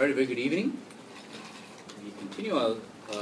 Alright, very good evening. We continue our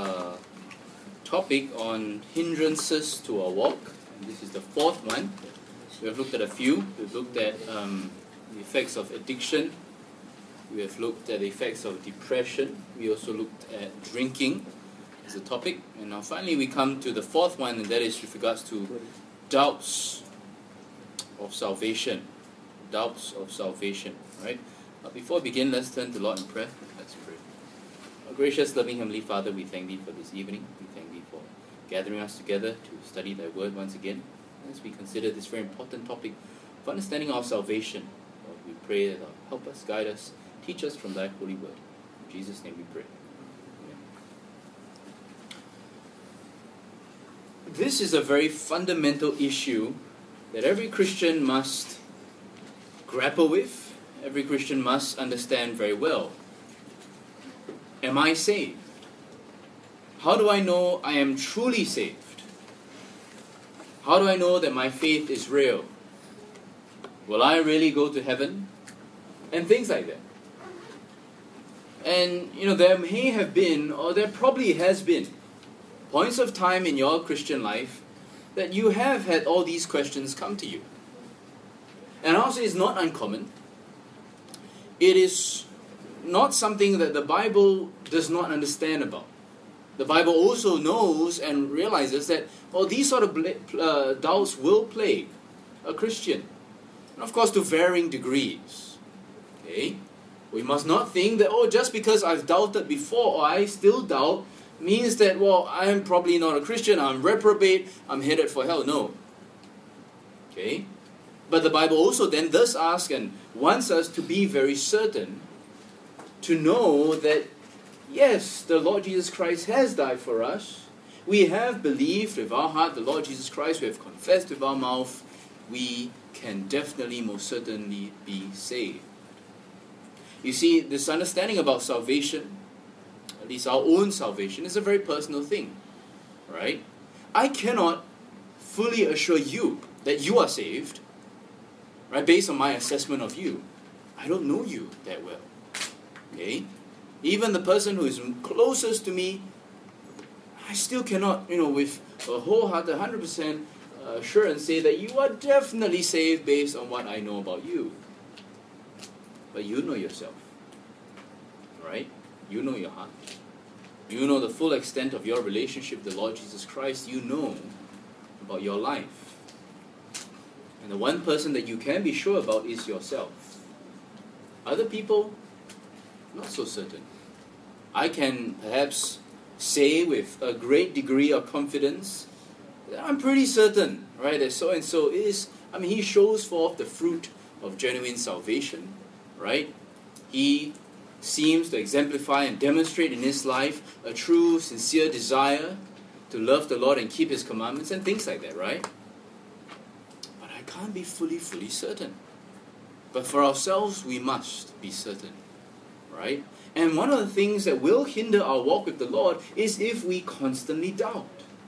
topic on hindrances to our walk. And this is the fourth one. We have looked at a few. We've looked at the effects of addiction. We have looked at the effects of depression. We also looked at drinking as a topic. And now finally we come to the fourth one, and that is with regards to doubts of salvation. Doubts of salvation. Right? Before we begin, let's turn to the Lord in prayer. Let's pray. Our gracious, loving Heavenly Father, we thank Thee for this evening. We thank Thee for gathering us together to study Thy Word once again. As we consider this very important topic of understanding our salvation, Lord, we pray that Thou help us, guide us, teach us from Thy holy Word. In Jesus' name we pray. Amen. This is a very fundamental issue that every Christian must grapple with. Every Christian must understand very well. Am I saved? How do I know I am truly saved? How do I know that my faith is real? Will I really go to heaven? And things like that. And, there may have been, or there probably has been, points of time in your Christian life that you have had all these questions come to you. And also it's not uncommon. It is not something that the Bible does not understand about. The Bible also knows and realizes that these sort of doubts will plague a Christian. And of course to varying degrees. Okay? We must not think that, just because I've doubted before or I still doubt, means that, I am probably not a Christian, I'm reprobate, I'm headed for hell. No. Okay? But the Bible also then does ask and wants us to be very certain, to know that, yes, the Lord Jesus Christ has died for us. We have believed with our heart the Lord Jesus Christ. We have confessed with our mouth. We can definitely, most certainly be saved. You see, this understanding about salvation, at least our own salvation, is a very personal thing. Right? I cannot fully assure you that you are saved, right, based on my assessment of you. I don't know you that well. Okay? Even the person who is closest to me, I still cannot, with a wholehearted 100% assurance say that you are definitely saved based on what I know about you. But you know yourself. Right? You know your heart. You know the full extent of your relationship with the Lord Jesus Christ. You know about your life. And the one person that you can be sure about is yourself. Other people, not so certain. I can perhaps say with a great degree of confidence that I'm pretty certain, right, that so-and-so is, he shows forth the fruit of genuine salvation, right? He seems to exemplify and demonstrate in his life a true, sincere desire to love the Lord and keep His commandments and things like that, right? Can't be fully certain. But for ourselves, we must be certain. Right? And one of the things that will hinder our walk with the Lord is if we constantly doubt.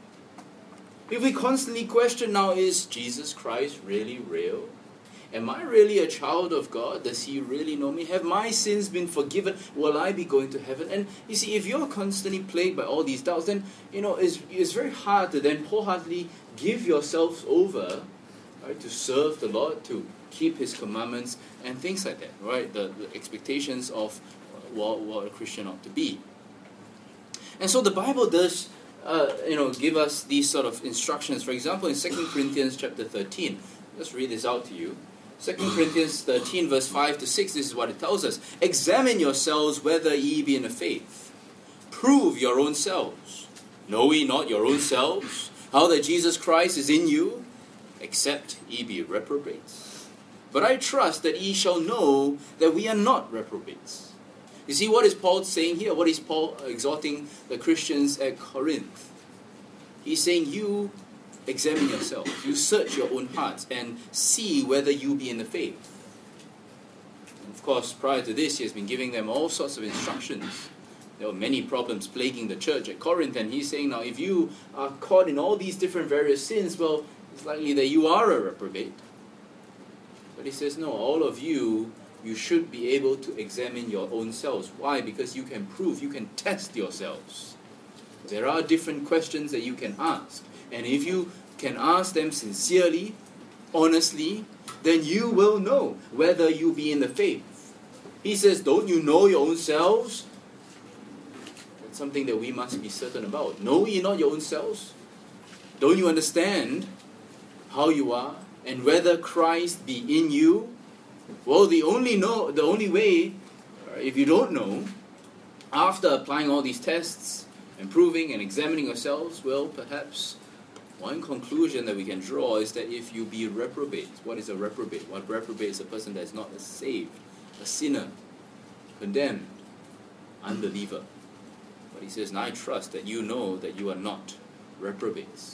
If we constantly question, now, is Jesus Christ really real? Am I really a child of God? Does He really know me? Have my sins been forgiven? Will I be going to heaven? And you see, if you're constantly plagued by all these doubts, then, it's very hard to then wholeheartedly give yourselves over, right, to serve the Lord, to keep His commandments, and things like that, right? The expectations of what a Christian ought to be. And so the Bible does, give us these sort of instructions. For example, in 2 Corinthians chapter 13, let's read this out to you. 2 Corinthians 13, verse 5 to 6, this is what it tells us. Examine yourselves whether ye be in the faith. Prove your own selves. Know ye not your own selves, how that Jesus Christ is in you, except ye be reprobates. But I trust that ye shall know that we are not reprobates. You see, what is Paul saying here? What is Paul exhorting the Christians at Corinth? He's saying, you examine yourself. You search your own hearts and see whether you be in the faith. And of course, prior to this, he has been giving them all sorts of instructions. There were many problems plaguing the church at Corinth, and he's saying, now, if you are caught in all these different various sins, it's likely that you are a reprobate. But he says, no, all of you you should be able to examine your own selves. Why? Because you can prove, you can test yourselves. There are different questions that you can ask. And if you can ask them sincerely, honestly, then you will know whether you be in the faith. He says, don't you know your own selves? That's something that we must be certain about. Know ye not your own selves? Don't you understand how you are and whether Christ be in you? Well, the only way, if you don't know, after applying all these tests and proving and examining yourselves, well, perhaps one conclusion that we can draw is that if you be reprobate, what is a reprobate? What reprobate is a person that is not saved, a sinner, condemned, unbeliever. But he says, and I trust that you know that you are not reprobates.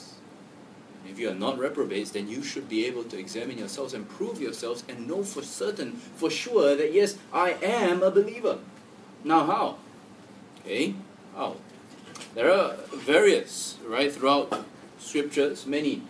If you are not reprobates, then you should be able to examine yourselves and prove yourselves and know for certain, for sure, that yes, I am a believer. Now how? Okay, how? There are various, right, throughout Scriptures, many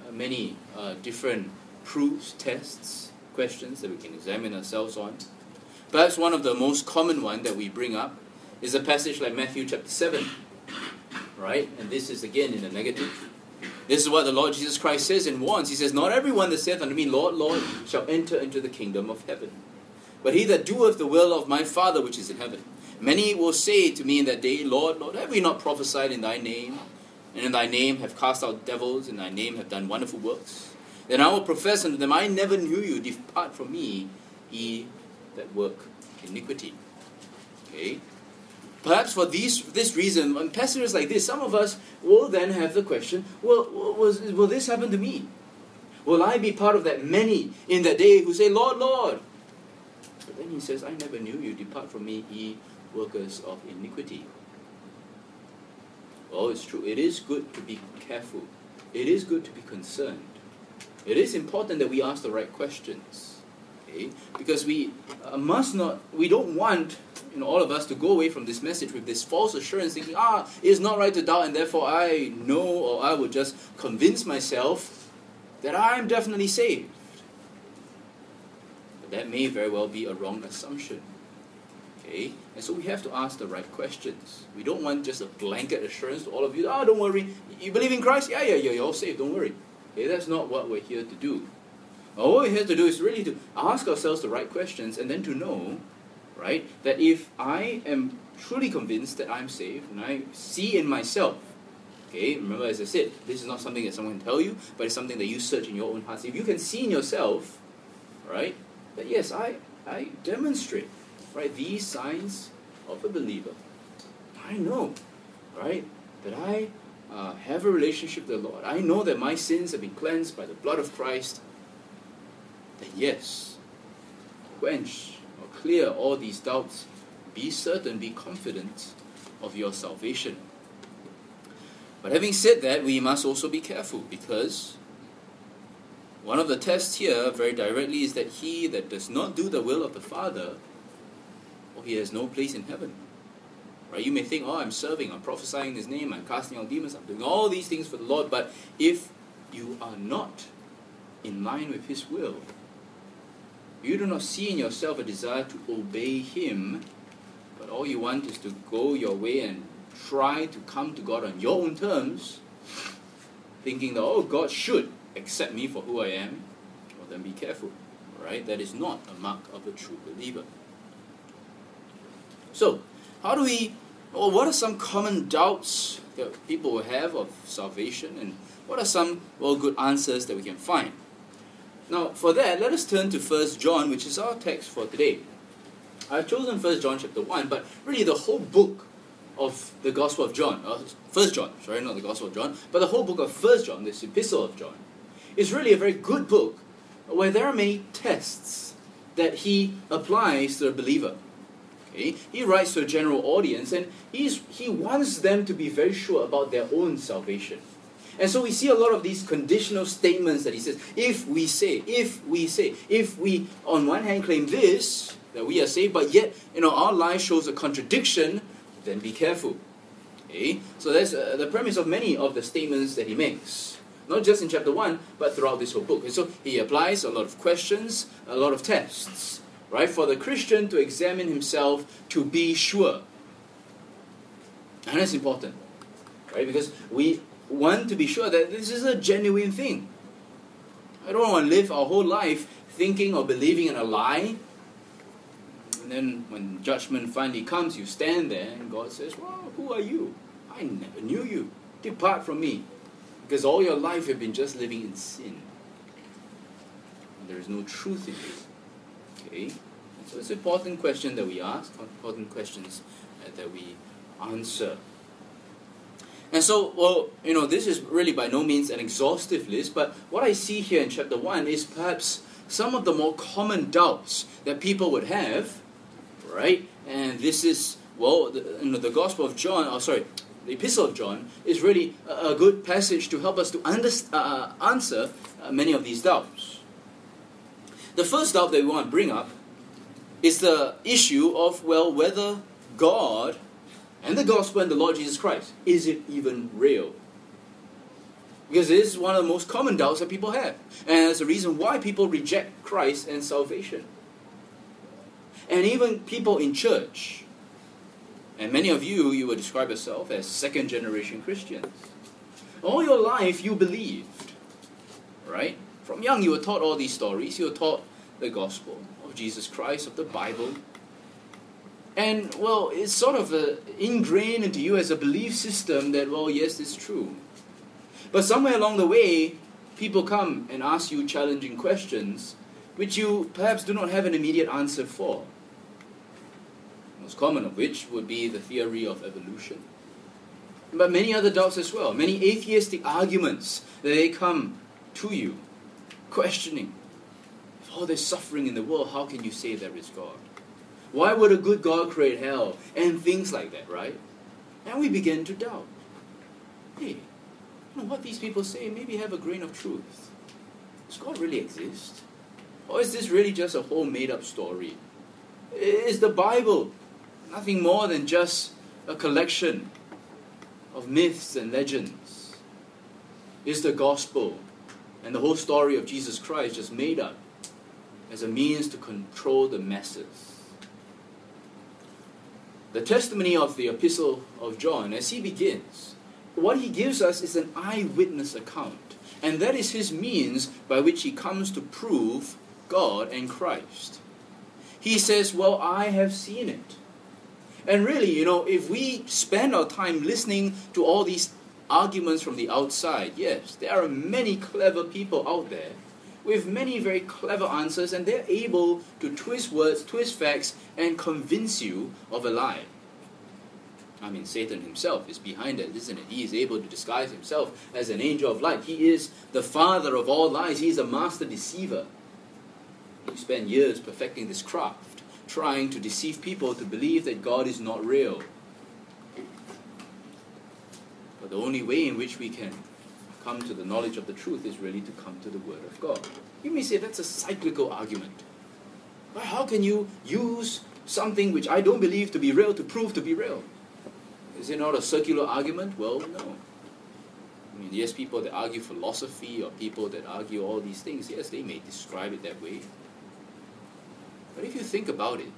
different proofs, tests, questions that we can examine ourselves on. Perhaps one of the most common one that we bring up is a passage like Matthew chapter 7, right? And this is again in the negative. This is what the Lord Jesus Christ says and warns. He says, not everyone that saith unto me, Lord, Lord, shall enter into the kingdom of heaven, but he that doeth the will of my Father which is in heaven. Many will say to me in that day, Lord, Lord, have we not prophesied in thy name? And in thy name have cast out devils, in thy name have done wonderful works. Then I will profess unto them, I never knew you. Depart from me, ye that work iniquity. Okay? Perhaps for this reason, in passages like this, some of us will then have the question, well, will this happen to me? Will I be part of that many in that day who say, Lord, Lord? But then he says, I never knew you. Depart from me, ye workers of iniquity. Well, it's true. It is good to be careful. It is good to be concerned. It is important that we ask the right questions. Okay? Because we don't want all of us to go away from this message with this false assurance, thinking, it's not right to doubt, and therefore I know, or I will just convince myself that I am definitely saved. But that may very well be a wrong assumption. Okay? And so we have to ask the right questions. We don't want just a blanket assurance to all of you, don't worry, you believe in Christ? Yeah, you're all saved, don't worry. Okay? That's not what we're here to do. All we're here to do is really to ask ourselves the right questions and then to know, right, that if I am truly convinced that I'm saved and I see in myself, okay, remember as I said, this is not something that someone can tell you, but it's something that you search in your own hearts. If you can see in yourself, right, that yes, I demonstrate, right, these signs of a believer. I know, right, that I have a relationship with the Lord. I know that my sins have been cleansed by the blood of Christ. Then yes, quench or clear all these doubts. Be certain, be confident of your salvation. But having said that, we must also be careful, because one of the tests here very directly is that he that does not do the will of the Father, he has no place in heaven. Right? You may think, I'm serving, I'm prophesying in His name, I'm casting out demons, I'm doing all these things for the Lord, but if you are not in line with His will, you do not see in yourself a desire to obey Him, but all you want is to go your way and try to come to God on your own terms, thinking that, God should accept me for who I am, well then be careful. Right? That is not a mark of a true believer. So, what are some common doubts that people will have of salvation, and what are some good answers that we can find? Now, for that, let us turn to 1 John, which is our text for today. I've chosen 1 John chapter 1, but really the whole book of the Gospel of John, 1 John, sorry, not the Gospel of John, but the whole book of 1 John, this Epistle of John, is really a very good book where there are many tests that he applies to a believer. Okay? He writes to a general audience, and he wants them to be very sure about their own salvation. And so we see a lot of these conditional statements that he says, if we on one hand claim this, that we are saved, but yet our life shows a contradiction, then be careful. Okay? So that's the premise of many of the statements that he makes. Not just in chapter 1, but throughout this whole book. And so he applies a lot of questions, a lot of tests, right? For the Christian to examine himself to be sure. And that's important, right? Because we want to be sure that this is a genuine thing. I don't want to live our whole life thinking or believing in a lie. And then when judgment finally comes, you stand there and God says, well, who are you? I never knew you. Depart from me. Because all your life you've been just living in sin. And there is no truth in you. Okay? So it's an important question that we ask, important questions that we answer. And so, well, this is really by no means an exhaustive list, but what I see here in chapter 1 is perhaps some of the more common doubts that people would have, right? And this is, well, the Gospel of John, the Epistle of John is really a good passage to help us to answer many of these doubts. The first doubt that we want to bring up is the issue of, well, whether God and the gospel and the Lord Jesus Christ, is it even real? Because this is one of the most common doubts that people have. And it's the reason why people reject Christ and salvation. And even people in church. And many of you would describe yourself as second generation Christians. All your life you believed. Right? From young you were taught all these stories. You were taught the gospel of Jesus Christ, of the Bible. And, well, it's sort of ingrained into you as a belief system that, well, yes, it's true. But somewhere along the way, people come and ask you challenging questions which you perhaps do not have an immediate answer for. Most common of which would be the theory of evolution. But many other doubts as well. Many atheistic arguments that they come to you, questioning. If all there's suffering in the world, how can you say there is God? Why would a good God create hell? And things like that, right? And we begin to doubt. Hey, what these people say maybe have a grain of truth. Does God really exist? Or is this really just a whole made-up story? Is the Bible nothing more than just a collection of myths and legends? Is the gospel and the whole story of Jesus Christ just made up as a means to control the masses? The testimony of the Epistle of John, as he begins, what he gives us is an eyewitness account. And that is his means by which he comes to prove God and Christ. He says, well, I have seen it. And really, if we spend our time listening to all these arguments from the outside, yes, there are many clever people out there with many very clever answers, and they're able to twist words, twist facts, and convince you of a lie. I mean, Satan himself is behind it, isn't it? He is able to disguise himself as an angel of light. He is the father of all lies. He is a master deceiver. He spent years perfecting this craft, trying to deceive people to believe that God is not real. But the only way in which we can come to the knowledge of the truth is really to come to the Word of God. You may say that's a cyclical argument. But how can you use something which I don't believe to be real to prove to be real? Is it not a circular argument? Well, no. I mean, yes, people that argue philosophy or people that argue all these things, yes, they may describe it that way. But if you think about it,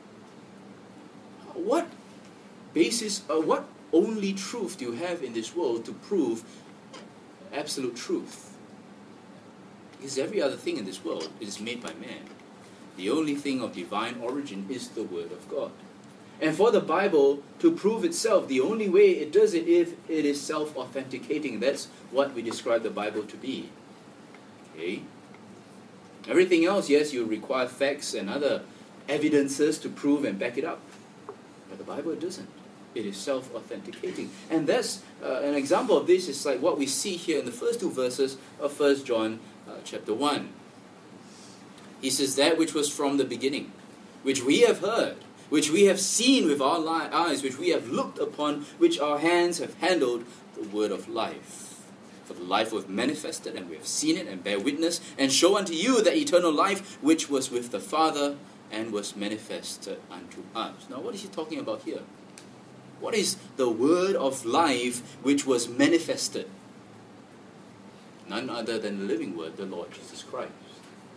what basis, what only truth do you have in this world to prove absolute truth? Because every other thing in this world is made by man. The only thing of divine origin is the Word of God. And for the Bible to prove itself, the only way it does it is it is self-authenticating. That's what we describe the Bible to be. Okay? Everything else, yes, you require facts and other evidences to prove and back it up. But the Bible doesn't. It is self-authenticating. And that's an example of this is like what we see here in the first two verses of 1 John chapter 1. He says, that which was from the beginning, which we have heard, which we have seen with our eyes, which we have looked upon, which our hands have handled, the word of life. For the life was manifested, and we have seen it, and bear witness, and show unto you the eternal life, which was with the Father, and was manifested unto us. Now, what is he talking about here? What is the word of life which was manifested? None other than the living word, the Lord Jesus Christ.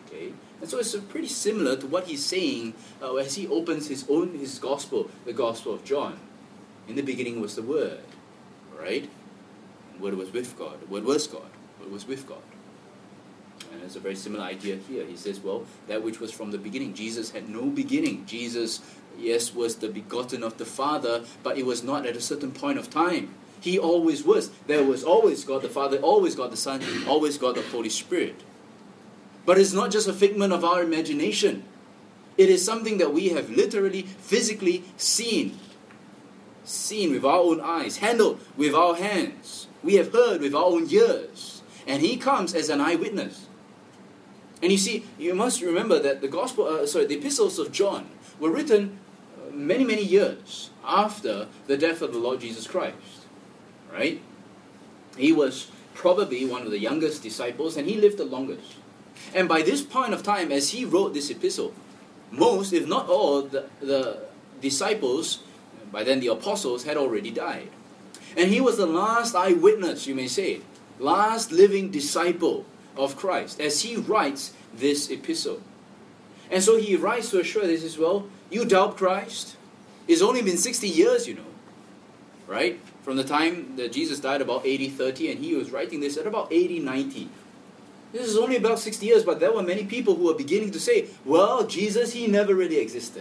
Okay? And so it's pretty similar to what he's saying as he opens his gospel, the Gospel of John. In the beginning was the Word, right? The Word was with God. The Word was God. The Word was with God. And it's a very similar idea here. He says, well, that which was from the beginning. Jesus had no beginning. Jesus, yes, was the begotten of the Father, but it was not at a certain point of time. He always was. There was always God the Father, always God the Son, always God the Holy Spirit. But it's not just a figment of our imagination. It is something that we have literally, physically seen with our own eyes, handled with our hands. We have heard with our own ears. And he comes as an eyewitness. And you see, you must remember that the epistles of John were written many, many years after the death of the Lord Jesus Christ. Right? He was probably one of the youngest disciples, and he lived the longest. And by this point of time, as he wrote this epistle, most, if not all, the disciples, by then the apostles, had already died. And he was the last eyewitness, you may say, last living disciple of Christ, as he writes this epistle. And so he writes to assure this as well, you doubt Christ? It's only been 60 years, you know, right? From the time that Jesus died, about 80-30, and he was writing this at about 80-90. This is only about 60 years, but there were many people who were beginning to say, well, Jesus, he never really existed.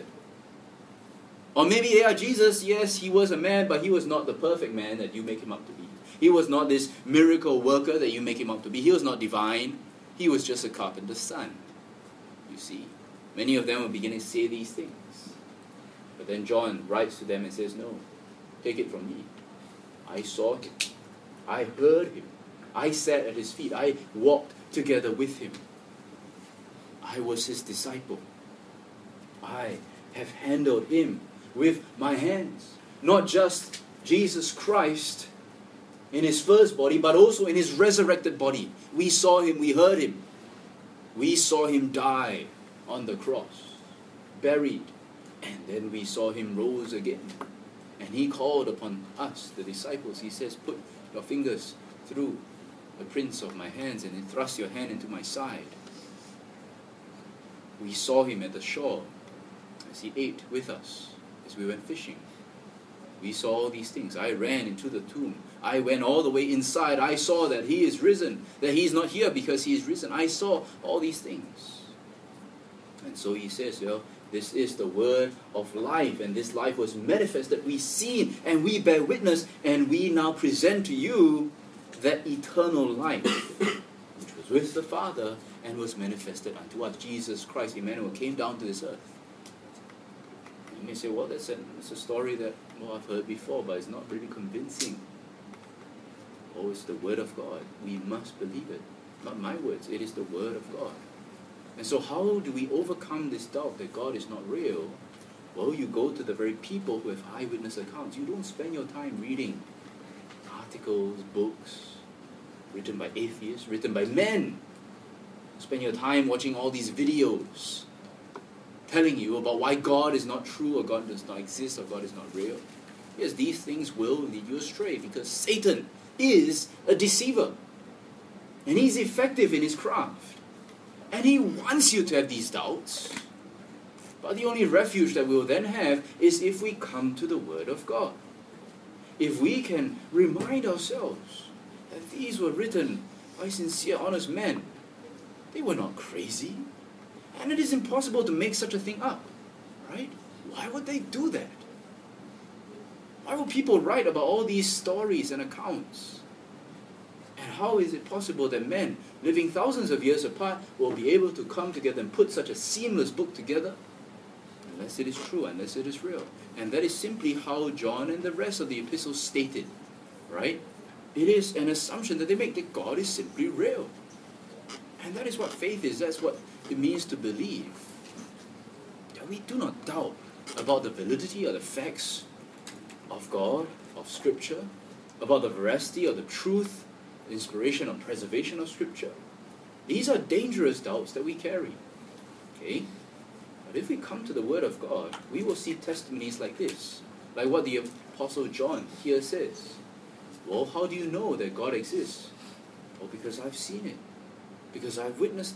Or maybe, yeah, Jesus, yes, he was a man, but he was not the perfect man that you make him up to be. He was not this miracle worker that you make him out to be. He was not divine. He was just a carpenter's son. You see, many of them were beginning to say these things. But then John writes to them and says, no, take it from me. I saw him. I heard him. I sat at his feet. I walked together with him. I was his disciple. I have handled him with my hands. Not just Jesus Christ in his first body, but also in his resurrected body. We saw him, we heard him. We saw him die on the cross, buried, and then we saw him rose again. And he called upon us, the disciples. He says, put your fingers through the prints of my hands and then thrust your hand into my side. We saw him at the shore as he ate with us, as we went fishing. We saw all these things. I ran into the tomb. I went all the way inside. I saw that he is risen, that he is not here because he is risen. I saw all these things. And so he says, well, this is the word of life, and this life was manifested. We see and we bear witness, and we now present to you that eternal life, which was with the Father and was manifested unto us. Jesus Christ, Emmanuel, came down to this earth. You may say, well, that's a story that, well, I've heard before, but it's not really convincing. Oh, it's the Word of God. We must believe it. Not my words, it is the Word of God. And so how do we overcome this doubt that God is not real? Well, you go to the very people who have eyewitness accounts. You don't spend your time reading articles, books, written by atheists, written by men. Spend your time watching all these videos telling you about why God is not true, or God does not exist, or God is not real. Yes, these things will lead you astray, because Satan is a deceiver. And he's effective in his craft. And he wants you to have these doubts. But the only refuge that we will then have is if we come to the Word of God. If we can remind ourselves that these were written by sincere, honest men. They were not crazy. And it is impossible to make such a thing up. Right? Why would they do that? Why would people write about all these stories and accounts? And how is it possible that men living thousands of years apart will be able to come together and put such a seamless book together? Unless it is true, unless it is real. And that is simply how John and the rest of the epistles stated. Right? It is an assumption that they make that God is simply real. And that is what faith is. That's what it means to believe. That we do not doubt about the validity or the facts of God, of Scripture, about the veracity or the truth, the inspiration or preservation of Scripture. These are dangerous doubts that we carry. Okay? But if we come to the Word of God, we will see testimonies like this. Like what the Apostle John here says. Well, how do you know that God exists? Well, because I've seen it. Because I've witnessed it.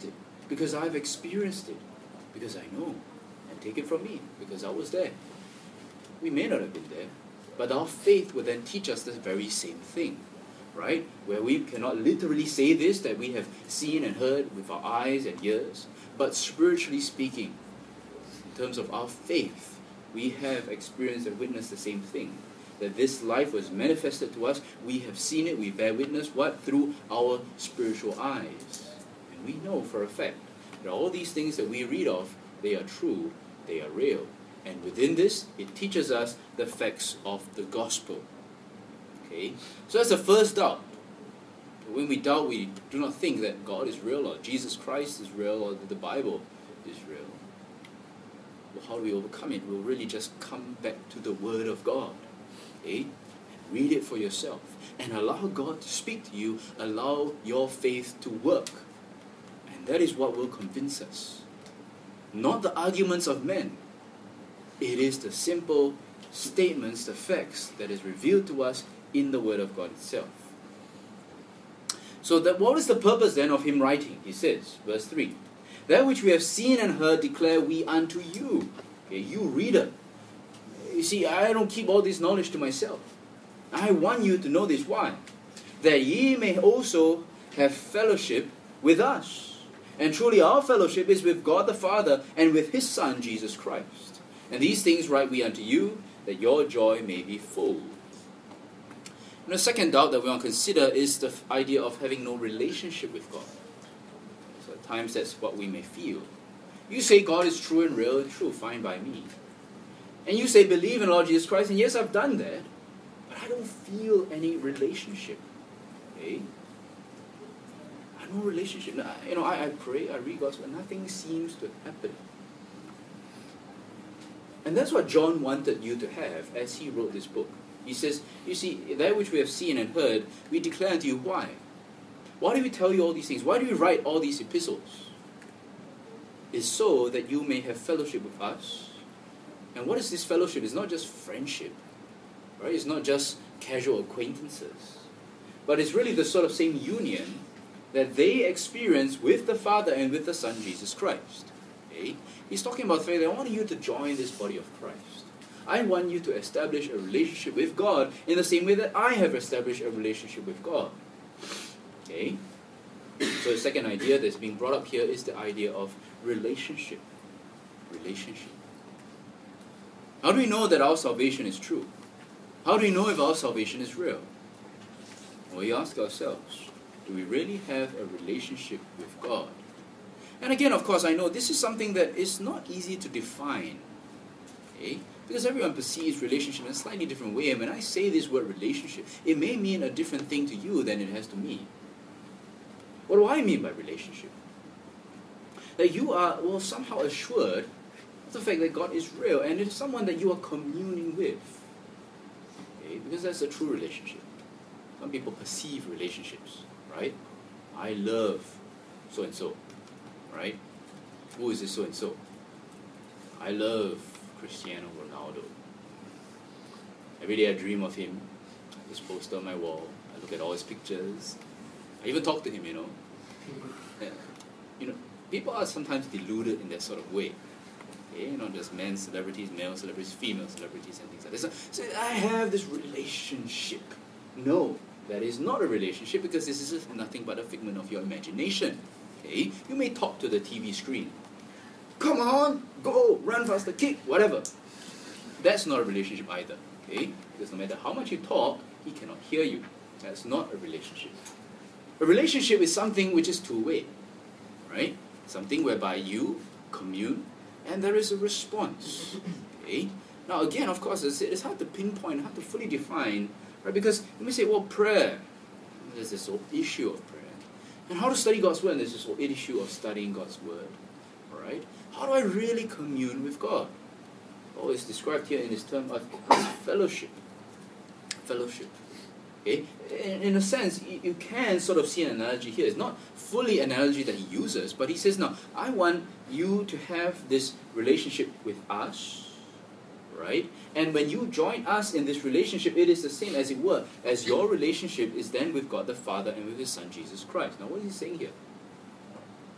because I've experienced it, because I know. And take it from me, because I was there. We may not have been there, but our faith will then teach us the very same thing, right? Where we cannot literally say this, that we have seen and heard with our eyes and ears, but spiritually speaking, in terms of our faith, we have experienced and witnessed the same thing. That this life was manifested to us, we have seen it, we bear witness, what? Through our spiritual eyes. And we know for a fact that all these things that we read of, they are true, they are real. And within this, it teaches us the facts of the gospel. Okay? So that's the first doubt. When we doubt, we do not think that God is real, or Jesus Christ is real, or that the Bible is real. Well, how do we overcome it? We'll really just come back to the Word of God. Okay? Read it for yourself. And allow God to speak to you. Allow your faith to work. And that is what will convince us. Not the arguments of men. It is the simple statements, the facts that is revealed to us in the Word of God itself. So what is the purpose then of him writing? He says, verse 3, that which we have seen and heard declare we unto you. Okay, you reader. You see, I don't keep all this knowledge to myself. I want you to know this. Why? That ye may also have fellowship with us. And truly our fellowship is with God the Father and with His Son, Jesus Christ. And these things write we unto you, that your joy may be full. And the second doubt that we want to consider is the idea of having no relationship with God. So at times that's what we may feel. You say God is true and real, true, fine by me. And you say believe in Lord Jesus Christ, and yes, I've done that, but I don't feel any relationship. Okay? I have no relationship. I pray, I read God's word, nothing seems to happen. And that's what John wanted you to have as he wrote this book. He says, you see, that which we have seen and heard, we declare unto you. Why? Why do we tell you all these things? Why do we write all these epistles? It's so that you may have fellowship with us. And what is this fellowship? It's not just friendship, right? It's not just casual acquaintances. But it's really the sort of same union that they experience with the Father and with the Son, Jesus Christ. Okay? He's talking about faith. I want you to join this body of Christ. I want you to establish a relationship with God in the same way that I have established a relationship with God. Okay? So the second idea that's being brought up here is the idea of relationship. Relationship. How do we know that our salvation is true? How do we know if our salvation is real? Well, we ask ourselves, do we really have a relationship with God? And again, of course, I know this is something that is not easy to define. Okay? Because everyone perceives relationship in a slightly different way. And when I say this word relationship, it may mean a different thing to you than it has to me. What do I mean by relationship? That you are, somehow assured of the fact that God is real and it is someone that you are communing with. Okay? Because that's a true relationship. Some people perceive relationships, right? I love so-and-so, right? Who is this so-and-so? I love Cristiano Ronaldo. Every day I dream of him. His poster on my wall. I look at all his pictures. I even talk to him, Yeah. People are sometimes deluded in that sort of way. Okay? Not just men celebrities, male celebrities, female celebrities, and things like that. So I have this relationship. No, that is not a relationship because this is nothing but a figment of your imagination. Okay? You may talk to the TV screen. Come on, go, run faster, kick, whatever. That's not a relationship either. Okay? Because no matter how much you talk, he cannot hear you. That's not a relationship. A relationship is something which is two-way. Right? Something whereby you commune and there is a response. Okay? Now again, of course, it's hard to pinpoint, hard to fully define, right? Because you may say, prayer. There's this whole issue of prayer. And how to study God's Word, and there's this whole issue of studying God's Word. Alright? How do I really commune with God? It's described here in this term of fellowship. Fellowship. Okay? In a sense, you can sort of see an analogy here. It's not fully an analogy that he uses, but he says, now, I want you to have this relationship with us, right? And when you join us in this relationship, it is the same, as it were, as your relationship is then with God the Father and with His Son, Jesus Christ. Now, what is he saying here?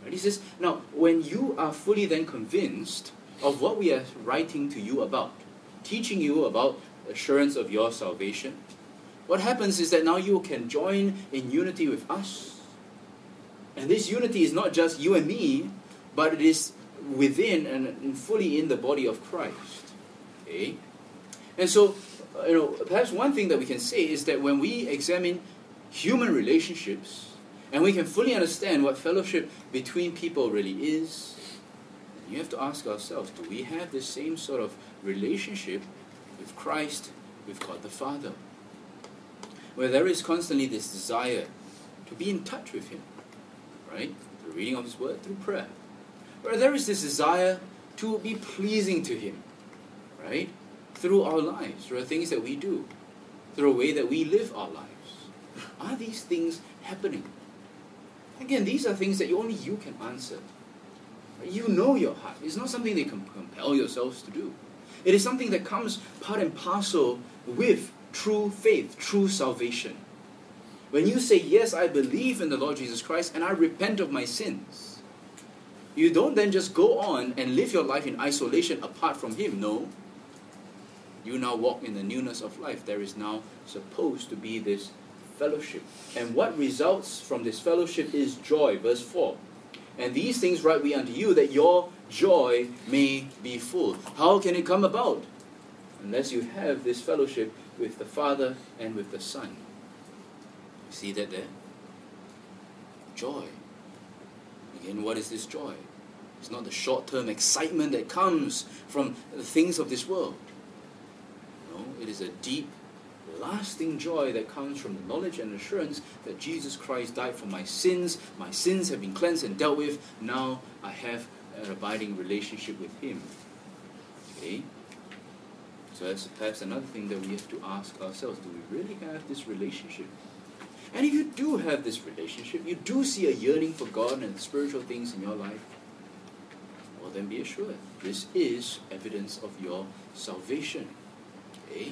Right? He says, now, when you are fully then convinced of what we are writing to you about, teaching you about assurance of your salvation, what happens is that now you can join in unity with us. And this unity is not just you and me, but it is within and fully in the body of Christ. Okay? And so, perhaps one thing that we can say is that when we examine human relationships, and we can fully understand what fellowship between people really is, you have to ask ourselves, do we have the same sort of relationship with Christ, with God the Father? Where there is constantly this desire to be in touch with Him, right? Through reading of His Word, through prayer. Where there is this desire to be pleasing to Him, right? Through our lives, through the things that we do, through a way that we live our lives. Are these things happening? Again, these are things that only you can answer. You know your heart. It's not something that you can compel yourselves to do. It is something that comes part and parcel with true faith, true salvation. When you say, yes, I believe in the Lord Jesus Christ and I repent of my sins, you don't then just go on and live your life in isolation apart from Him. No. You now walk in the newness of life. There is now supposed to be this fellowship. And what results from this fellowship is joy. Verse 4. And these things write we unto you, that your joy may be full. How can it come about? Unless you have this fellowship with the Father and with the Son. You see that there? Joy. Again, what is this joy? It's not the short-term excitement that comes from the things of this world. No, it is a deep, lasting joy that comes from the knowledge and assurance that Jesus Christ died for my sins have been cleansed and dealt with, now I have an abiding relationship with Him. Okay? So that's perhaps another thing that we have to ask ourselves, do we really have this relationship? And if you do have this relationship, you do see a yearning for God and the spiritual things in your life, well then be assured, this is evidence of your salvation. Okay?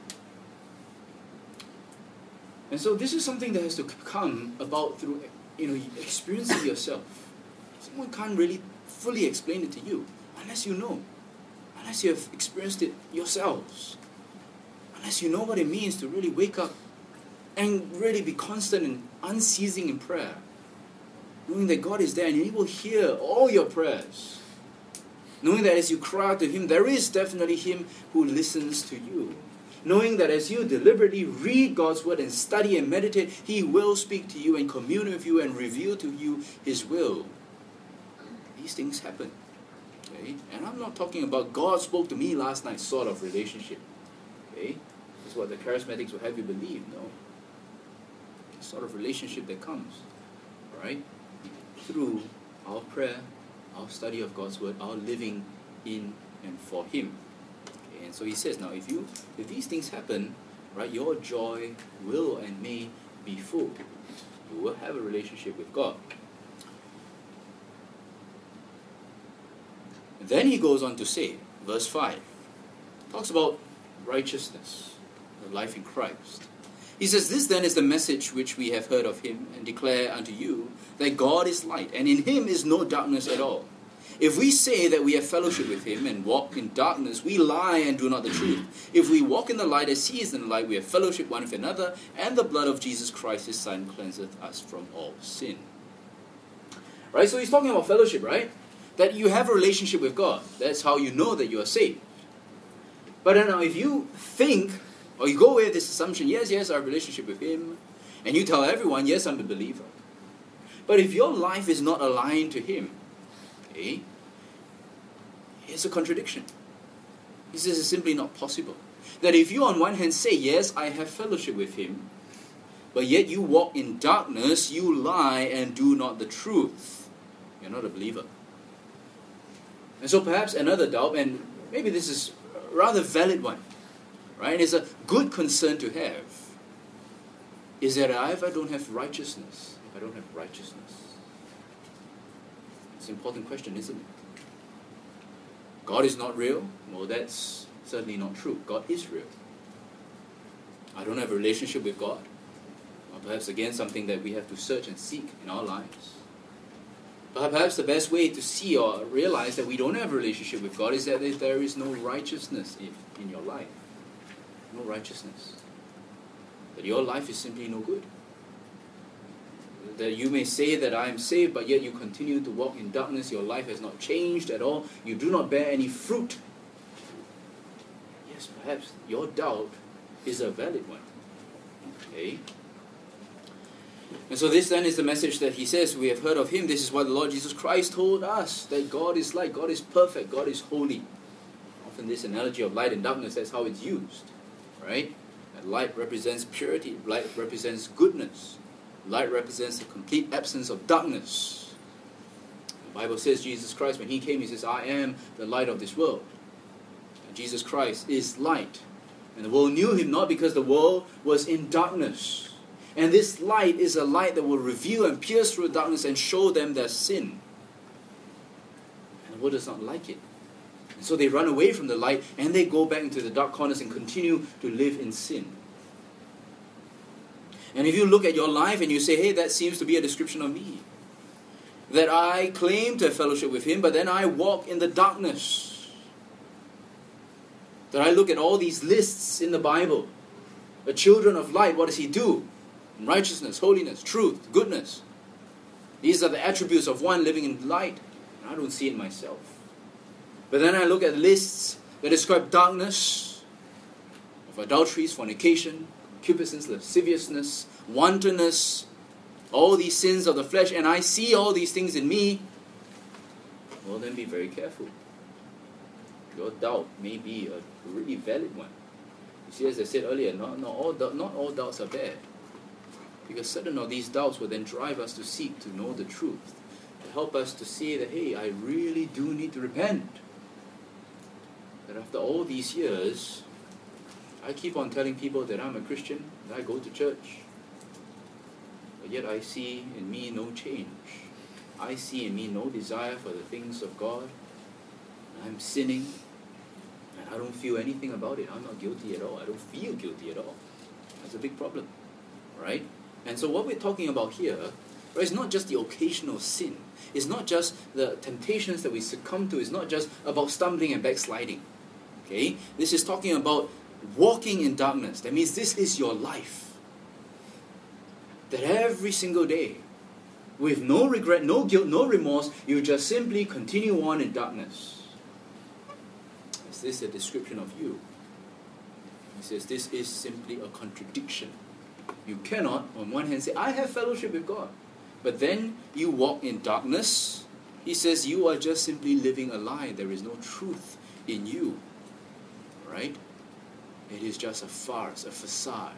And so this is something that has to come about through, experiencing yourself. Someone can't really fully explain it to you unless you know. Unless you have experienced it yourselves. Unless you know what it means to really wake up and really be constant and unceasing in prayer. Knowing that God is there and He will hear all your prayers. Knowing that as you cry out to Him, there is definitely Him who listens to you. Knowing that as you deliberately read God's Word and study and meditate, He will speak to you and commune with you and reveal to you His will. These things happen. Okay? And I'm not talking about God spoke to me last night sort of relationship. Okay? That's what the charismatics will have you believe. No. The sort of relationship that comes. Alright? Through our prayer, our study of God's Word, our living in and for Him. And so he says, now if these things happen, right, your joy will and may be full. You will have a relationship with God. And then he goes on to say, verse 5, talks about righteousness, the life in Christ. He says, this then is the message which we have heard of Him and declare unto you, that God is light, and in Him is no darkness at all. If we say that we have fellowship with Him and walk in darkness, we lie and do not the truth. If we walk in the light as He is in the light, we have fellowship one with another, and the blood of Jesus Christ, His Son, cleanseth us from all sin. Right, so he's talking about fellowship, right? That you have a relationship with God. That's how you know that you are saved. But now if you think, or you go away with this assumption, yes, I have a relationship with Him, and you tell everyone, yes, I'm a believer. But if your life is not aligned to Him, okay, it's a contradiction. He says it's simply not possible. That if you on one hand say, yes, I have fellowship with Him, but yet you walk in darkness, you lie and do not the truth, you're not a believer. And so perhaps another doubt, and maybe this is a rather valid one, right? It's a good concern to have, is that if I don't have righteousness, it's an important question, isn't it? God is not real? Well, that's certainly not true. God is real. I don't have a relationship with God. Or perhaps again something that we have to search and seek in our lives. Perhaps the best way to see or realize that we don't have a relationship with God is that there is no righteousness in your life. No righteousness. That your life is simply no good. That you may say that I am saved, but yet you continue to walk in darkness. Your life has not changed at all. You do not bear any fruit. Yes, perhaps your doubt is a valid one. Okay? And so this then is the message that he says, we have heard of him. This is what the Lord Jesus Christ told us, that God is light, God is perfect, God is holy. Often this analogy of light and darkness, that's how it's used. Right? That light represents purity, light represents goodness. Light represents the complete absence of darkness. The Bible says Jesus Christ, when he came, he says, I am the light of this world. And Jesus Christ is light. And the world knew him not because the world was in darkness. And this light is a light that will reveal and pierce through darkness and show them their sin. And the world does not like it. And so they run away from the light and they go back into the dark corners and continue to live in sin. And if you look at your life and you say, hey, that seems to be a description of me. That I claim to have fellowship with him, but then I walk in the darkness. That I look at all these lists in the Bible. The children of light, what does he do? Righteousness, holiness, truth, goodness. These are the attributes of one living in light. And I don't see it myself. But then I look at lists that describe darkness, of adulteries, fornication, concupiscence, lasciviousness, wantonness, all these sins of the flesh, and I see all these things in me. Well, then be very careful. Your doubt may be a really valid one. You see, as I said earlier, not all doubts are bad. Because certain of these doubts will then drive us to seek to know the truth. To help us to see that, hey, I really do need to repent. That after all these years, I keep on telling people that I'm a Christian, that I go to church. But yet I see in me no change. I see in me no desire for the things of God. I'm sinning. And I don't feel anything about it. I'm not guilty at all. I don't feel guilty at all. That's a big problem. Right? And so what we're talking about here, right, is not just the occasional sin. It's not just the temptations that we succumb to. It's not just about stumbling and backsliding. Okay? This is talking about walking in darkness. That means this is your life. That every single day, with no regret, no guilt, no remorse, you just simply continue on in darkness. Is this a description of you? He says this is simply a contradiction. You cannot, on one hand, say, I have fellowship with God. But then you walk in darkness. He says you are just simply living a lie. There is no truth in you. Right? It is just a farce, a facade.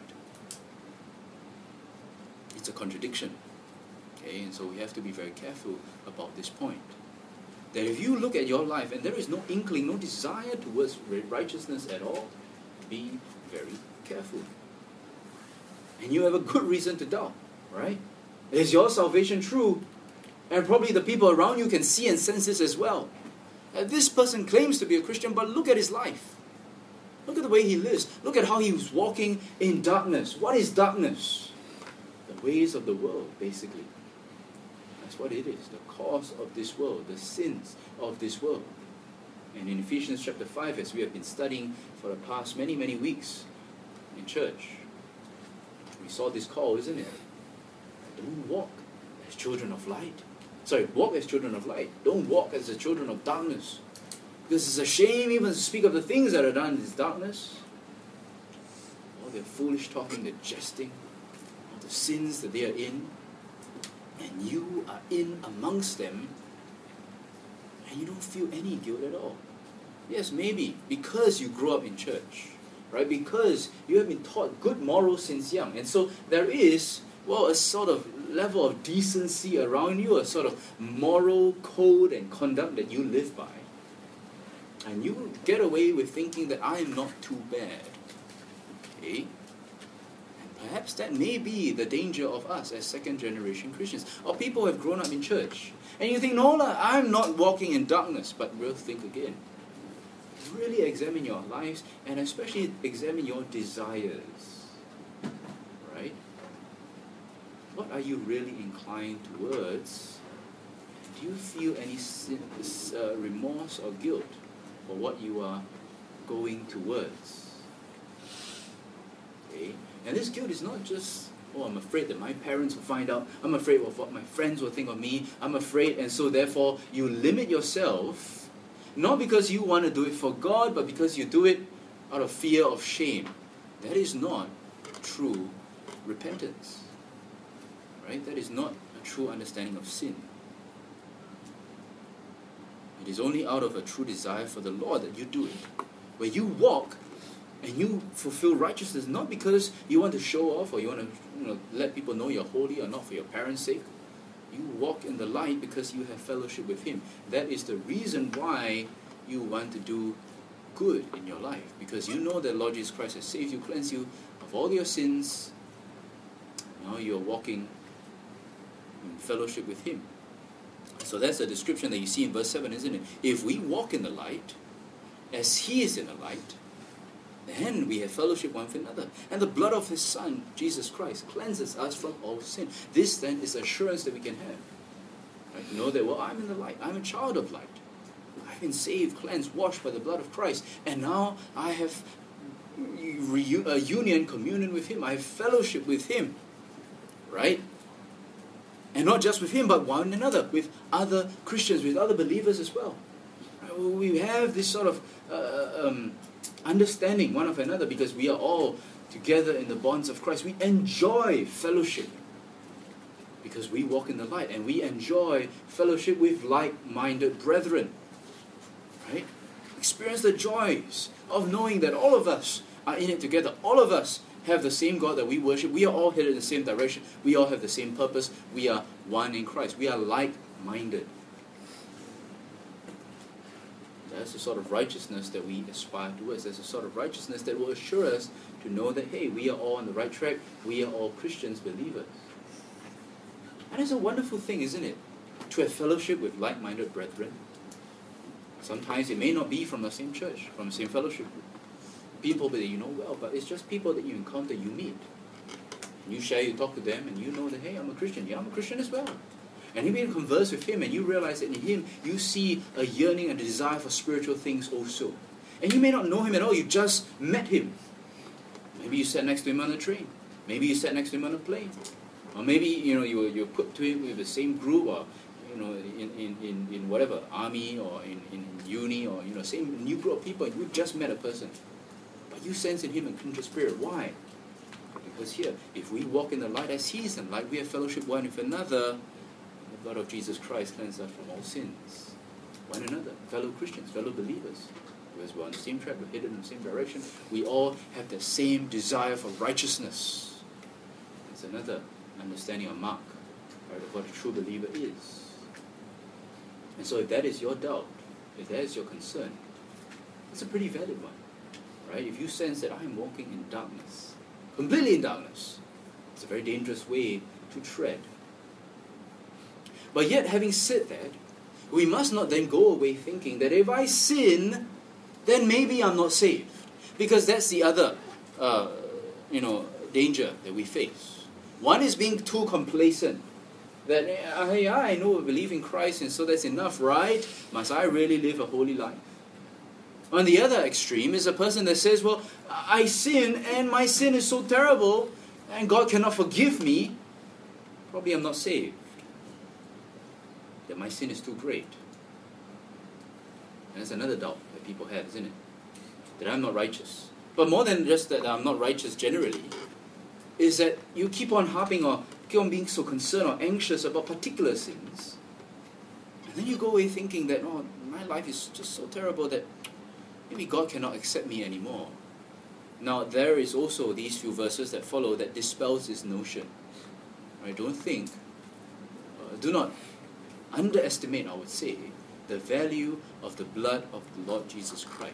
It's a contradiction. Okay, and so we have to be very careful about this point. That if you look at your life and there is no inkling, no desire towards righteousness at all, be very careful. And you have a good reason to doubt, right? Is your salvation true? And probably the people around you can see and sense this as well. And this person claims to be a Christian, but look at his life. Look at the way he lives. Look at how he was walking in darkness. What is darkness? The ways of the world, basically. That's what it is. The cause of this world, the sins of this world. And in Ephesians chapter 5, as we have been studying for the past many, many weeks in church, we saw this call, isn't it? Don't walk as children of light. Walk as children of light. Don't walk as the children of darkness. Because it's a shame even to speak of the things that are done in this darkness. All their foolish talking, their jesting, all the sins that they are in. And you are in amongst them, and you don't feel any guilt at all. Yes, maybe because you grew up in church. Right? Because you have been taught good morals since young. And so there is, a sort of level of decency around you, a sort of moral code and conduct that you live by. And you get away with thinking that I am not too bad. Okay? And perhaps that may be the danger of us as second generation Christians. Or people who have grown up in church. And you think, no, I'm not walking in darkness. But we'll think again. Really examine your lives and especially examine your desires. Right? What are you really inclined towards? do you feel any remorse or guilt for what you are going towards? Okay? And this guilt is not just, oh, I'm afraid that my parents will find out, I'm afraid of what my friends will think of me, I'm afraid, and so therefore you limit yourself, not because you want to do it for God, but because you do it out of fear of shame. That is not true repentance. Right? That is not a true understanding of sin. It is only out of a true desire for the Lord that you do it. Where you walk and you fulfill righteousness, not because you want to show off or you want to let people know you're holy or not for your parents' sake. You walk in the light because you have fellowship with Him. That is the reason why you want to do good in your life. Because you know that Lord Jesus Christ has saved you, cleansed you of all your sins. Now you're walking in fellowship with Him. So that's the description that you see in verse 7, isn't it? If we walk in the light, as He is in the light, then we have fellowship one with another. And the blood of His Son, Jesus Christ, cleanses us from all sin. This then is assurance that we can have. Right? Know that, well, I'm in the light. I'm a child of light. I've been saved, cleansed, washed by the blood of Christ. And now I have union, communion with Him. I have fellowship with Him. Right? And not just with Him, but one another, with other Christians, with other believers as well. Right? We have this sort of understanding one of another because we are all together in the bonds of Christ. We enjoy fellowship because we walk in the light, and we enjoy fellowship with like-minded brethren. Right? Experience the joys of knowing that all of us are in it together. All of us have the same God that we worship. We are all headed in the same direction. We all have the same purpose. We are one in Christ. We are like-minded. That's the sort of righteousness that we aspire towards. That's the sort of righteousness that will assure us to know that, hey, we are all on the right track. We are all Christians, believers. And it's a wonderful thing, isn't it? To have fellowship with like-minded brethren. Sometimes it may not be from the same church, from the same fellowship group. People that you know well, but it's just people that you encounter, you meet. And you share, you talk to them, and you know that, hey, I'm a Christian. Yeah, I'm a Christian as well. And you begin to converse with him, and you realize that in him, you see a yearning and a desire for spiritual things also. And you may not know him at all, you just met him. Maybe you sat next to him on a train. Maybe you sat next to him on a plane. Or maybe, you're put to him with the same group, or, in whatever, army, or in uni, or, same new group of people, and you just met a person. But you sense in him a kindred spirit. Why? Because here, if we walk in the light as he is in the light, we have fellowship one with another. The blood of Jesus Christ cleanses us from all sins. One another, fellow Christians, fellow believers. Because we're on the same track, we're headed in the same direction. We all have the same desire for righteousness. It's another understanding or mark, right, of what a true believer is. And so if that is your doubt, if that is your concern, it's a pretty valid one. Right? If you sense that I'm walking in darkness, completely in darkness, it's a very dangerous way to tread. But yet, having said that, we must not then go away thinking that if I sin, then maybe I'm not saved. Because that's the other, danger that we face. One is being too complacent. That, I know I believe in Christ, and so that's enough, right? Must I really live a holy life? On the other extreme is a person that says, well, I sin, and my sin is so terrible, and God cannot forgive me. Probably I'm not saved. That my sin is too great. And that's another doubt that people have, isn't it? That I'm not righteous. But more than just that I'm not righteous generally, is that you keep on harping or keep on being so concerned or anxious about particular sins. And then you go away thinking that, oh, my life is just so terrible that maybe God cannot accept me anymore. Now, there is also these few verses that follow that dispels this notion. Right? Do not underestimate, I would say, the value of the blood of the Lord Jesus Christ.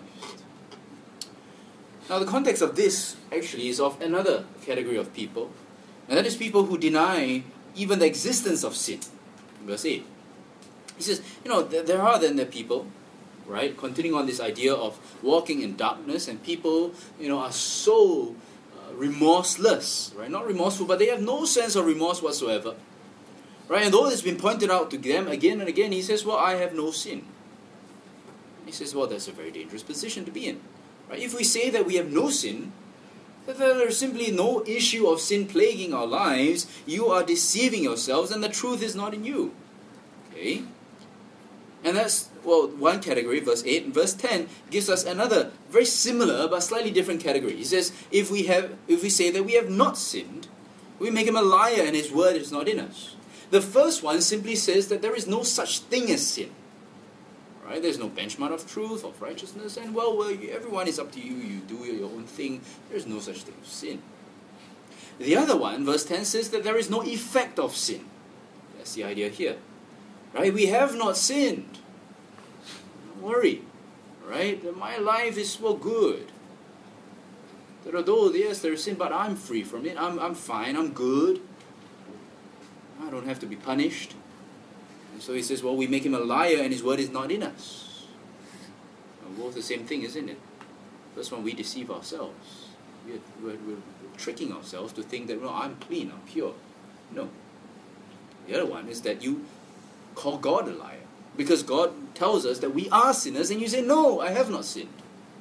Now, the context of this actually is of another category of people, and that is people who deny even the existence of sin. Verse 8. He says, there are then the people, right, continuing on this idea of walking in darkness, and people, are so remorseless, right? Not remorseful, but they have no sense of remorse whatsoever. Right? And though it's been pointed out to them again and again, he says, well, I have no sin. He says, well, that's a very dangerous position to be in. Right? If we say that we have no sin, that there is simply no issue of sin plaguing our lives, you are deceiving yourselves and the truth is not in you. Okay? And that's, well, one category, verse 8. And verse 10 gives us another very similar but slightly different category. He says, if we say that we have not sinned, we make him a liar and his word is not in us. The first one simply says that there is no such thing as sin. Right? There's no benchmark of truth, of righteousness, and well, everyone is up to you. You do your own thing. There's no such thing as sin. The other one, verse 10, says that there is no effect of sin. That's the idea here. Right? We have not sinned. Don't worry. Right? My life is well good. That although, yes, there is sin, but I'm free from it. I'm fine. I'm good. I don't have to be punished. And so he says, well, we make him a liar and his word is not in us. And both the same thing, isn't it? First one, we deceive ourselves. We're tricking ourselves to think that, no, I'm clean, I'm pure. No. The other one is that you call God a liar. Because God tells us that we are sinners and you say, no, I have not sinned.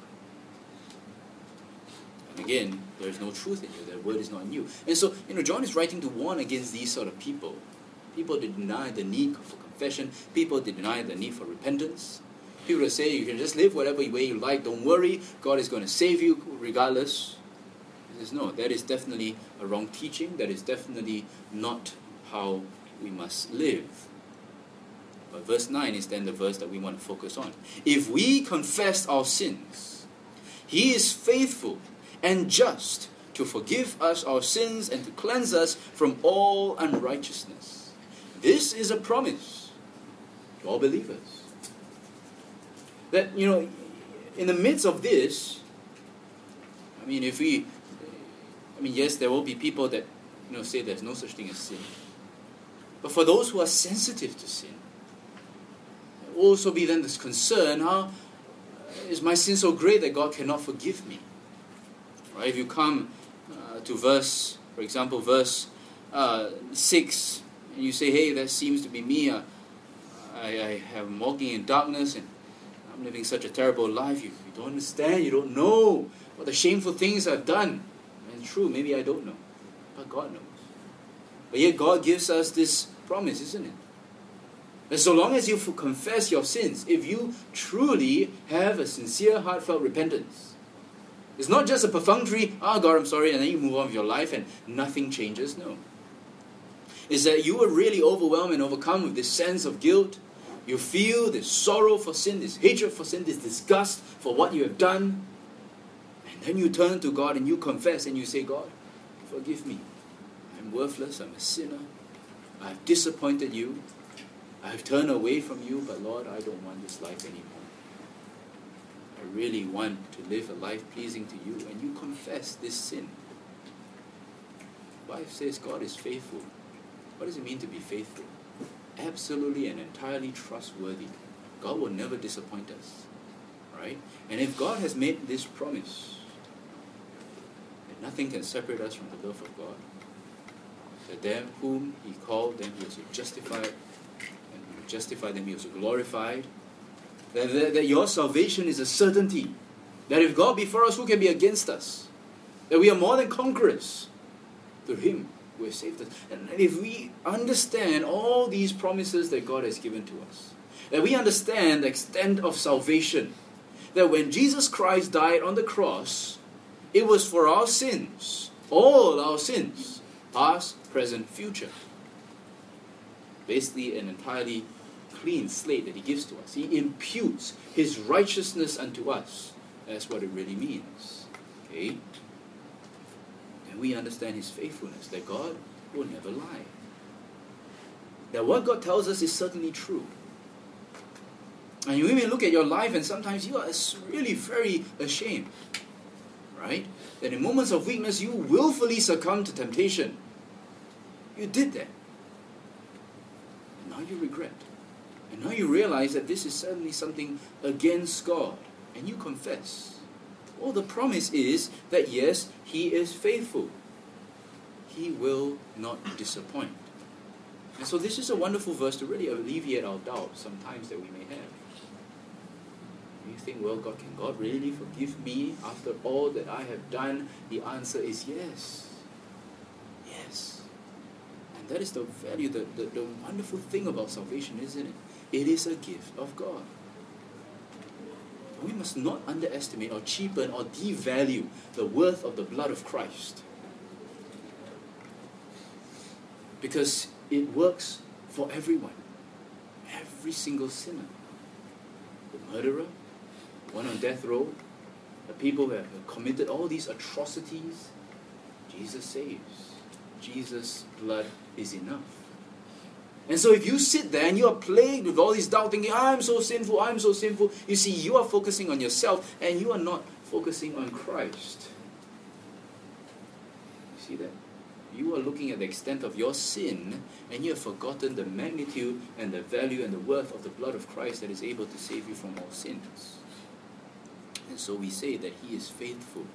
And again, there is no truth in you. That word is not in you. And so, John is writing to warn against these sort of people. People that deny the need for confession. People that deny the need for repentance. People that say you can just live whatever way you like. Don't worry. God is going to save you regardless. He says, no, that is definitely a wrong teaching. That is definitely not how we must live. But verse 9 is then the verse that we want to focus on. If we confess our sins, He is faithful and just to forgive us our sins and to cleanse us from all unrighteousness. This is a promise to all believers. That, in the midst of this, yes, there will be people that, say there's no such thing as sin. But for those who are sensitive to sin, there will also be then this concern, how is my sin so great that God cannot forgive me? Right? If you come to verse 6, and you say, hey, that seems to be me. I am walking in darkness and I'm living such a terrible life. You don't understand. You don't know what the shameful things I've done. And true, maybe I don't know. But God knows. But yet God gives us this promise, isn't it? That so long as you confess your sins, if you truly have a sincere, heartfelt repentance, it's not just a perfunctory, God, I'm sorry, and then you move on with your life and nothing changes. No. Is that you are really overwhelmed and overcome with this sense of guilt. You feel this sorrow for sin, this hatred for sin, this disgust for what you have done. And then you turn to God and you confess and you say, God, forgive me. I'm worthless, I'm a sinner. I've disappointed you. I've turned away from you, but Lord, I don't want this life anymore. I really want to live a life pleasing to you. And you confess this sin. The Bible says God is faithful. What does it mean to be faithful? Absolutely and entirely trustworthy. God will never disappoint us. Right? And if God has made this promise, that nothing can separate us from the love of God, that them whom He called, them He also justified, and He justified them He also glorified, that your salvation is a certainty, that if God be for us, who can be against us? That we are more than conquerors through Him who has saved us. And if we understand all these promises that God has given to us, that we understand the extent of salvation, that when Jesus Christ died on the cross, it was for our sins, all our sins, past, present, future. Basically an entirely clean slate that He gives to us. He imputes His righteousness unto us. That's what it really means. Okay? And we understand His faithfulness, that God will never lie. That what God tells us is certainly true. And you may look at your life and sometimes you are really very ashamed. Right? That in moments of weakness you willfully succumb to temptation. You did that. And now you regret. And now you realize that this is certainly something against God. And you confess. Well, the promise is that yes, He is faithful. He will not disappoint. And so this is a wonderful verse to really alleviate our doubts sometimes that we may have. You think, well, can God really forgive me after all that I have done? The answer is yes. Yes. And that is the value, the wonderful thing about salvation, isn't it? It is a gift of God. We must not underestimate or cheapen or devalue the worth of the blood of Christ. Because it works for everyone. Every single sinner. The murderer, one on death row, the people who have committed all these atrocities, Jesus saves. Jesus' blood is enough. And so if you sit there and you are plagued with all these doubt, thinking, I'm so sinful, you see, you are focusing on yourself and you are not focusing on Christ. You see that? You are looking at the extent of your sin and you have forgotten the magnitude and the value and the worth of the blood of Christ that is able to save you from all sins. And so we say that He is faithful.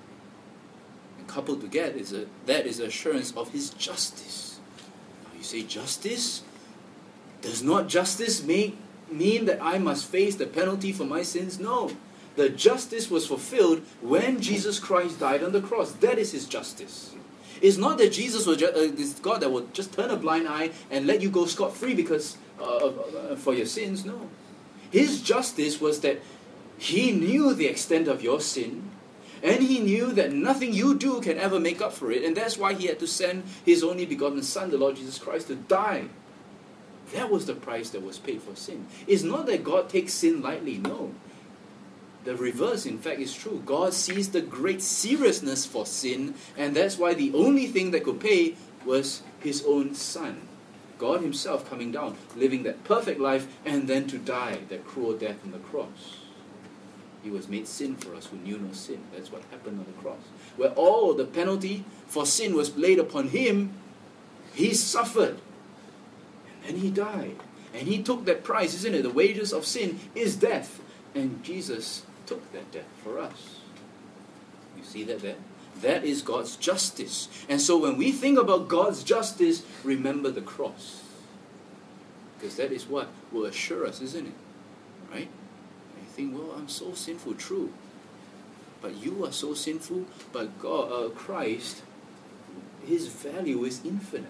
And coupled together that is assurance of His justice. Now you say, justice? Does not justice mean that I must face the penalty for my sins? No. The justice was fulfilled when Jesus Christ died on the cross. That is His justice. It's not that Jesus was this God that will just turn a blind eye and let you go scot-free because for your sins. No. His justice was that He knew the extent of your sin, and He knew that nothing you do can ever make up for it, and that's why He had to send His only begotten Son, the Lord Jesus Christ, to die. That was the price that was paid for sin. It's not that God takes sin lightly, no. The reverse, in fact, is true. God sees the great seriousness for sin, and that's why the only thing that could pay was His own Son. God Himself coming down, living that perfect life, and then to die that cruel death on the cross. He was made sin for us who knew no sin. That's what happened on the cross. Where all the penalty for sin was laid upon Him, He suffered. And then He died. And He took that price, isn't it? The wages of sin is death. And Jesus took that death for us. You see that there? That is God's justice. And so when we think about God's justice, remember the cross. Because that is what will assure us, isn't it? Right? And you think, well, I'm so sinful, true. But you are so sinful, but God, Christ, His value is infinite.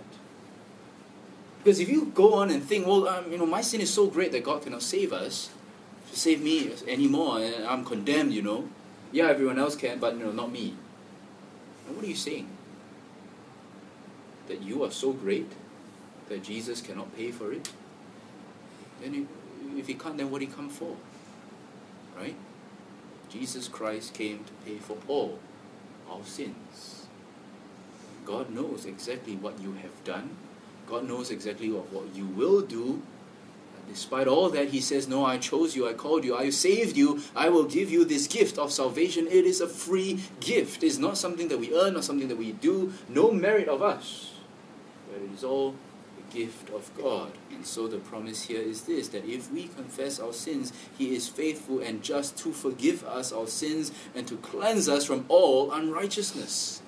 Because if you go on and think, well, my sin is so great that God cannot save us, save me anymore, and I'm condemned, Yeah, everyone else can, but not me. And what are you saying? That you are so great that Jesus cannot pay for it? Then if He can't, then what did He come for? Right? Jesus Christ came to pay for all our sins. God knows exactly what you have done. God knows exactly what you will do. Despite all that, He says, no, I chose you, I called you, I saved you, I will give you this gift of salvation. It is a free gift. It's not something that we earn or something that we do, no merit of us. But it is all the gift of God. And so the promise here is this, that if we confess our sins, He is faithful and just to forgive us our sins and to cleanse us from all unrighteousness.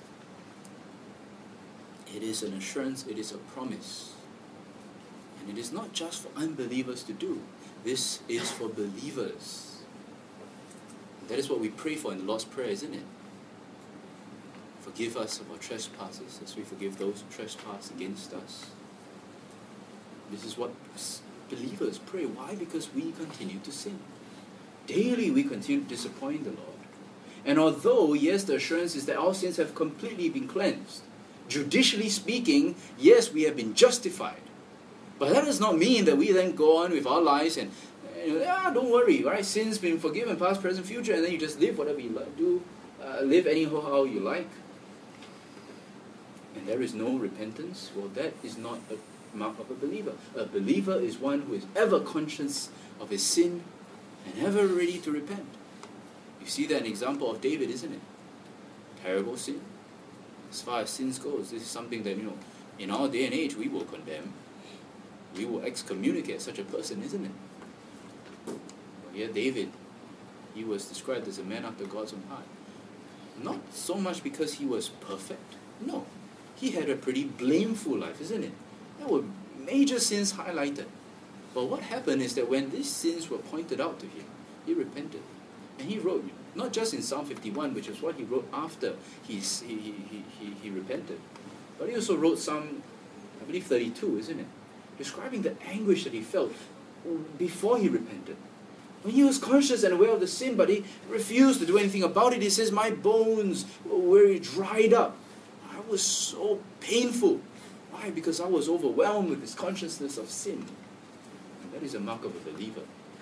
It is an assurance, it is a promise. And it is not just for unbelievers to do. This is for believers. And that is what we pray for in the Lord's Prayer, isn't it? Forgive us of our trespasses as we forgive those who trespass against us. This is what believers pray. Why? Because we continue to sin. Daily we continue to disappoint the Lord. And although, yes, the assurance is that our sins have completely been cleansed, judicially speaking, yes, we have been justified. But that does not mean that we then go on with our lives and don't worry, right? Sin's been forgiven, past, present, future, and then you just live whatever you like, live anyhow you like. And there is no repentance. Well, that is not a mark of a believer. A believer is one who is ever conscious of his sin and ever ready to repent. You see that an example of David, isn't it? Terrible sin. As far as sins goes, this is something that, in our day and age, we will condemn. We will excommunicate such a person, isn't it? But yet David, he was described as a man after God's own heart. Not so much because he was perfect. No. He had a pretty blameful life, isn't it? There were major sins highlighted. But what happened is that when these sins were pointed out to him, he repented. And he wrote, not just in Psalm 51, which is what he wrote after he repented, but he also wrote Psalm, I believe 32, isn't it? Describing the anguish that he felt before he repented. When he was conscious and aware of the sin, but he refused to do anything about it, he says, my bones were dried up. I was so painful. Why? Because I was overwhelmed with this consciousness of sin. And that is a mark of a believer.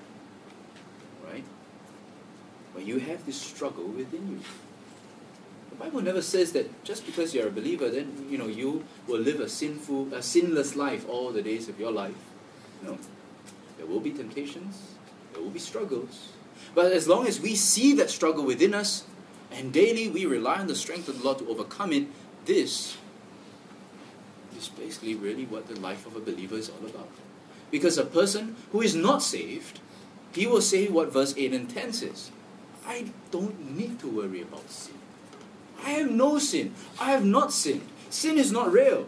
Right? When you have this struggle within you. The Bible never says that just because you're a believer, then you will live a sinless life all the days of your life. No. There will be temptations, there will be struggles. But as long as we see that struggle within us, and daily we rely on the strength of the Lord to overcome it, this is basically really what the life of a believer is all about. Because a person who is not saved, he will say what verse 8 and 10 says. I don't need to worry about sin. I have no sin. I have not sinned. Sin is not real.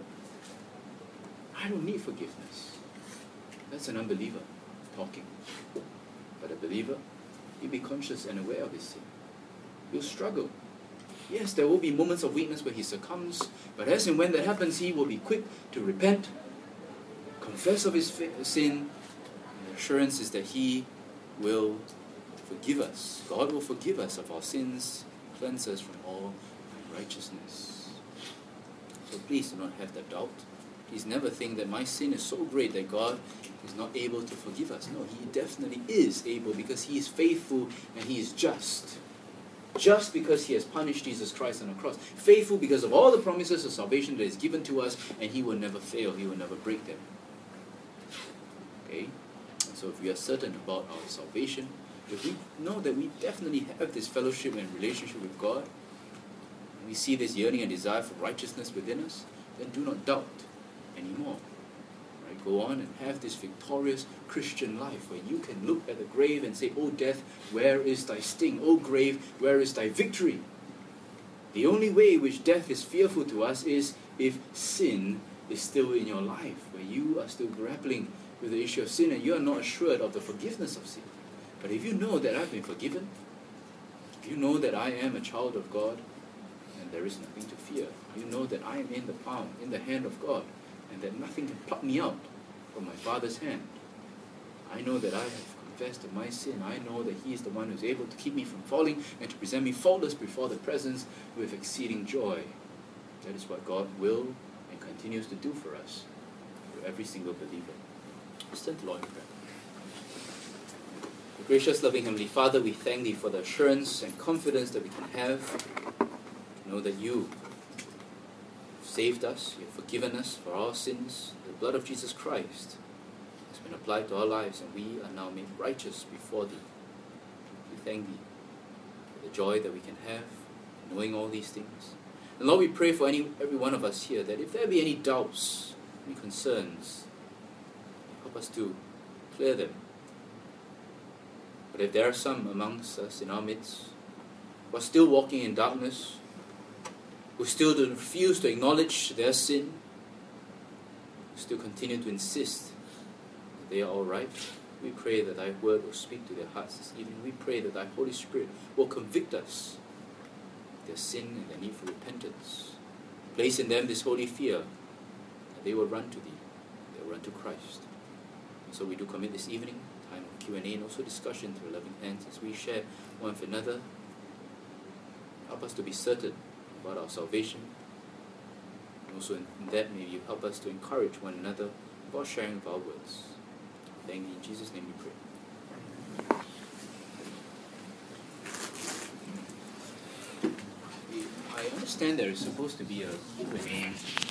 I don't need forgiveness. That's an unbeliever talking. But a believer, he'll be conscious and aware of his sin. He'll struggle. Yes, there will be moments of weakness where he succumbs, but as and when that happens, he will be quick to repent, confess of his sin. The assurance is that he will forgive us. God will forgive us of our sins, cleanse us from all unrighteousness. So please do not have that doubt. Please never think that my sin is so great that God is not able to forgive us. No, he definitely is able, because he is faithful and he is just. Just because he has punished Jesus Christ on the cross. Faithful because of all the promises of salvation that is given to us, and he will never fail, he will never break them. Okay? And so if we are certain about our salvation, if we know that we definitely have this fellowship and relationship with God, and we see this yearning and desire for righteousness within us, then do not doubt anymore. Right? Go on and have this victorious Christian life where you can look at the grave and say, "O death, where is thy sting? O grave, where is thy victory?" The only way which death is fearful to us is if sin is still in your life, where you are still grappling with the issue of sin and you are not assured of the forgiveness of sin. But if you know that I've been forgiven, if you know that I am a child of God, then there is nothing to fear. You know that I am in the palm, in the hand of God, and that nothing can pluck me out from my Father's hand. I know that I have confessed of my sin. I know that he is the one who is able to keep me from falling and to present me faultless before the presence with exceeding joy. That is what God will and continues to do for us, for every single believer. Let's turn to Lord in prayer. Gracious, loving Heavenly Father, we thank Thee for the assurance and confidence that we can have to know that You saved us, You have forgiven us for our sins. The blood of Jesus Christ has been applied to our lives, and we are now made righteous before Thee. We thank Thee for the joy that we can have in knowing all these things. And Lord, we pray for every one of us here that if there be any doubts, any concerns, help us to clear them. But if there are some amongst us in our midst who are still walking in darkness, who still refuse to acknowledge their sin, who still continue to insist that they are all right, we pray that Thy word will speak to their hearts this evening. We pray that Thy Holy Spirit will convict us of their sin and their need for repentance. Place in them this holy fear that they will run to Thee, they will run to Christ. And so we do commit this evening time of Q&A and also discussion through loving hands as we share one with another. Help us to be certain about our salvation. And also in that, may You help us to encourage one another about sharing of our words. Thank Thee, in Jesus' name we pray. I understand there is supposed to be a Q&A